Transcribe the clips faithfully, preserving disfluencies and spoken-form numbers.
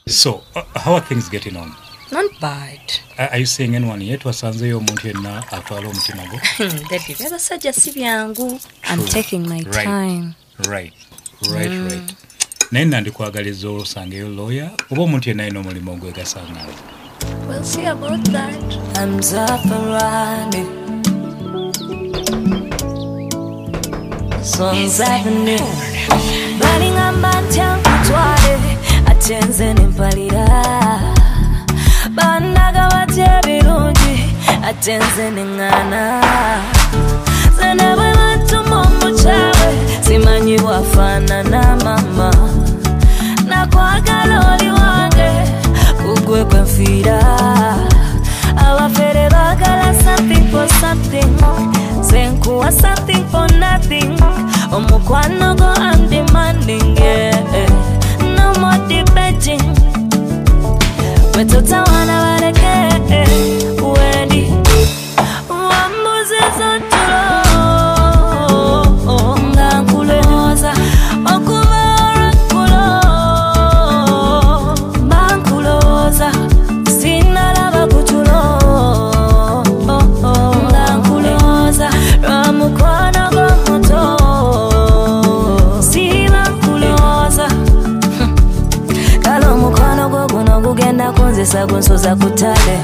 So, uh, how are things getting on? Not bad. Uh, are you seeing anyone yet? Wasanzeyo omuntu yenna atwala omutima gwo? Daddy, byabasajja si byangu. I'm taking my right. time. Right, right, mm. right. Naye nandikwagaliza osangeyo lawyer oba omuntu yenna alina omulimu ogwegasa nawe. We'll see about that. I'm Zafarani. Songs Avenue. Burning a mantian kutwale. Atenze nimpalira. Bandaga wate birungi. Atenze ningana. Zenewe watu mungu chawe. Simanyi wafana na mama. Na kwa kaloli wange. Kugwe kwa fira. Awafere bagala something for something. Senkuwa something for nothing. Omukwano go I'm demanding, yeah. No more debating. Wetota wana wareke, wedi. Wambuzi zotulo. Ngankuloza, okubara kulo. Bankuloza, sinalaba kutulo. Ngankuloza, ramukwano go muto. Gugenda kunzisa kunsoza kutale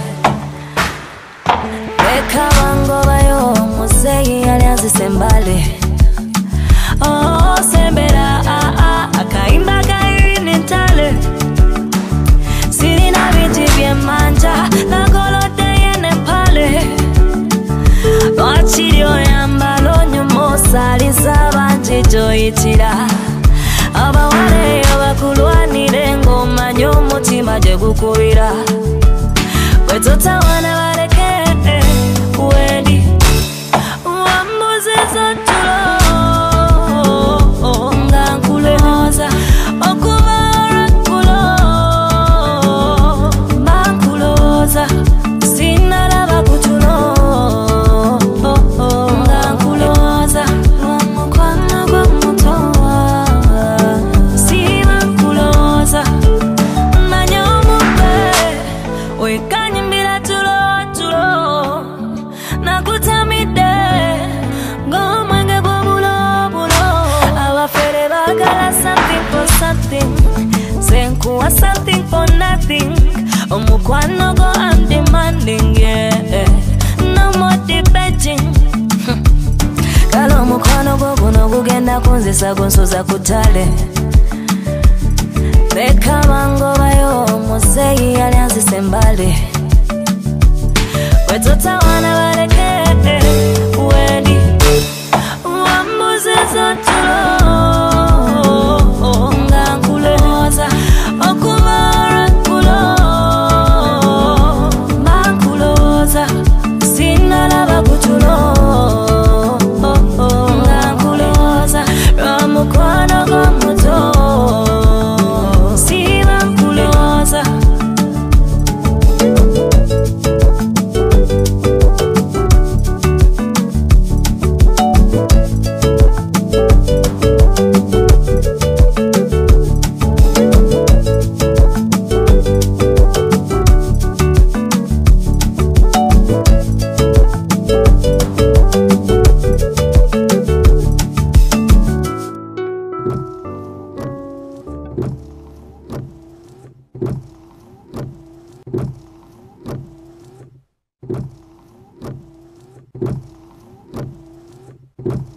Beka wango bayo muzeyi alianzise mbale Oh sembera ah ah akaimba kaini ntale Sirina biti bie manja na golote yene pale Wachirio yambalo nyumo saliza banjijo itira Aba wale abakulwanire ngoma nyomutima je gukubira Wetota wana bareke wedi Wambuzi zotulo Ngankuloza okubara kulo Bankuloza sinalaba kutulo Ngankuloza Wamukwano gwa mutowa Wekanyimbira tulo tulo Nakutamide Ngomwenge gwa bulo bulo Awafere bagala something for something Senkuwa something for nothing Omukwano go I'm demanding, yeah. No more debating Kalo omukwano go guno gugenda kunzisa gunsoza kutale Beka wango bayo muzeyi alianzise mbale Wetota wana bareke wedi Wambuzi zotulo Ngankuloza okubara kulo Bankuloza sinalaba kutulo Ngankuloza ramukwano gwa muto You